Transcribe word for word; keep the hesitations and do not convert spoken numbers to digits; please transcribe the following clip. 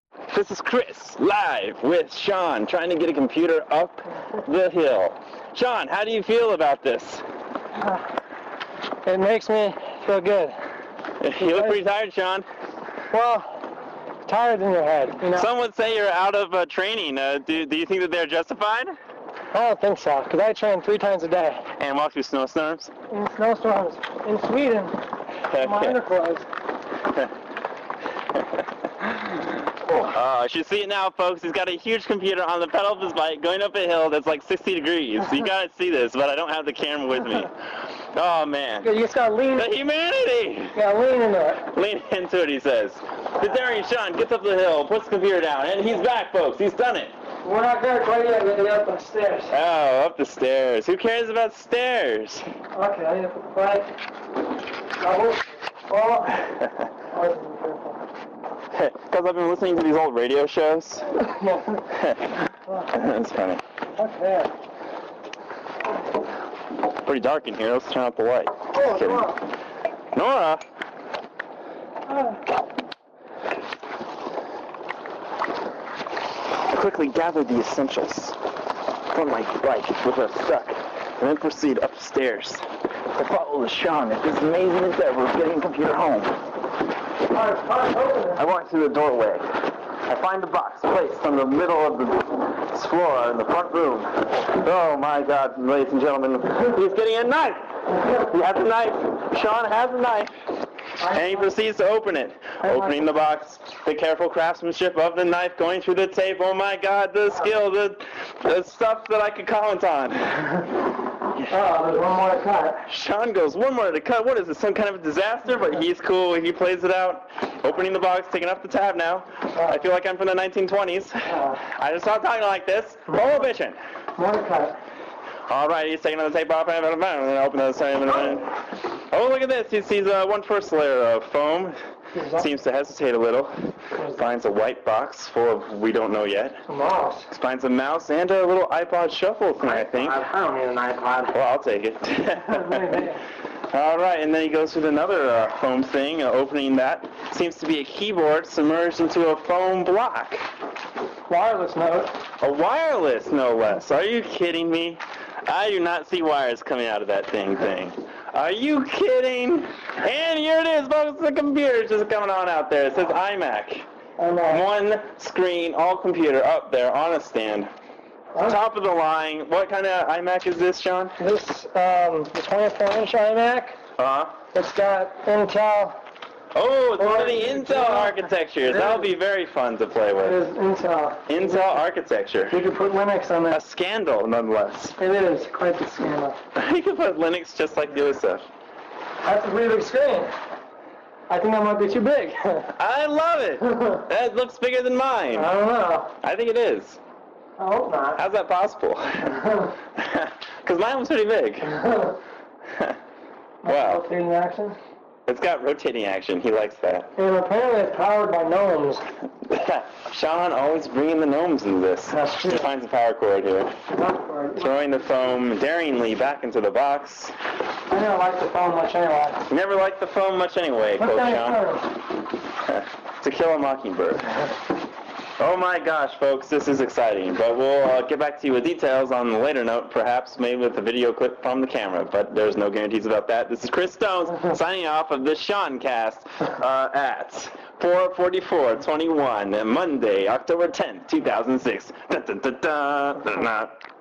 This is Chris, live with Sean, trying to get a computer up the hill. Sean, how do you feel about this? Uh, it makes me feel good. You look pretty tired, Sean. Well, tired in your head, you know? Some would say you're out of uh, training. Uh, do, do you think that they're justified? I don't think so, because I train three times a day. And walk through snowstorms? In snowstorms. In Sweden. Okay. My underclothes. Uh, you should see it now, folks. He's got a huge computer on the pedal of his bike going up a hill that's like sixty degrees. You gotta see this, but I don't have the camera with me. Oh, man. You just gotta lean. The humanity! You gotta lean into it. Lean into it, he says. The daring Sean gets up the hill, puts the computer down, and he's back, folks. He's done it. We're not there quite yet. We have to get up the stairs. Oh, up the stairs. Who cares about stairs? Okay, I need to put the bike. Oh, Because I've been listening to these old radio shows. That's funny. Okay. Pretty dark in here. Let's turn out the light. Oh, Kidding. Nora. Nora! Uh. I quickly gather the essentials from my bike with a stuck, and then proceed upstairs to follow the Sean at this amazing endeavor of getting a computer home. I walk through the doorway. I find the box placed on the middle of the floor in the front room. Oh my God, ladies and gentlemen, he's getting a knife! He has a knife. Sean has a knife. And he proceeds to open it. Opening the box, the careful craftsmanship of the knife going through the tape. Oh my God, the skill, the, the stuff that I could comment on. Oh, there's one more to cut. Sean goes, one more to cut. What is this, some kind of a disaster? But he's cool. He plays it out. Opening the box, taking up the tab now. I feel like I'm from the nineteen twenties. I just started talking like this. Prohibition. More to cut. All right, he's taking the tape off and then open the same. Oh, look at this. He sees uh, one first layer of foam. Seems to hesitate a little. Finds a white box full of we don't know yet. A mouse. Finds a mouse and a little iPod shuffle thing, I think. I don't need an iPod. Well, I'll take it. All right, and then he goes with another uh, foam thing, uh, opening that. Seems to be a keyboard submerged into a foam block. Wireless note. A wireless, no less. Are you kidding me? I do not see wires coming out of that thing thing. Are you kidding? And here it is, folks. The computer's just coming on out there. It says iMac. iMac. One screen, all computer up there on a stand. What? Top of the line. What kind of iMac is this, Sean? This, um, the twenty-four inch iMac. Uh-huh. It's got Intel. Oh, it's Or one of the Intel architectures. That'll be very fun to play It with. is Intel. Intel architecture. You can put Linux on A that. scandal, nonetheless. It is quite the scandal. You can put Linux just like the other stuff. That's a pretty big screen. I think that might be too big. I love it. That looks bigger than mine. I don't know. I think it is. I hope not. How's that possible? Because mine was pretty big. Wow. Rotating action. It's got rotating action. He likes that. And apparently it's powered by gnomes. Sean always bringing the gnomes into this. That's true. He finds a power cord here. Throwing the foam daringly back into the box. I never liked the phone much anyway. Never liked the foam much anyway, What's Coach that Sean. To Kill a Mockingbird. Oh my gosh, folks, this is exciting. But we'll uh, get back to you with details on the later note, perhaps maybe with a video clip from the camera. But there's no guarantees about that. This is Chris Stones signing off of the Sean Cast uh, at four forty-four twenty-one, Monday, October tenth, two thousand six. Dun, dun, dun, dun, dun, dun.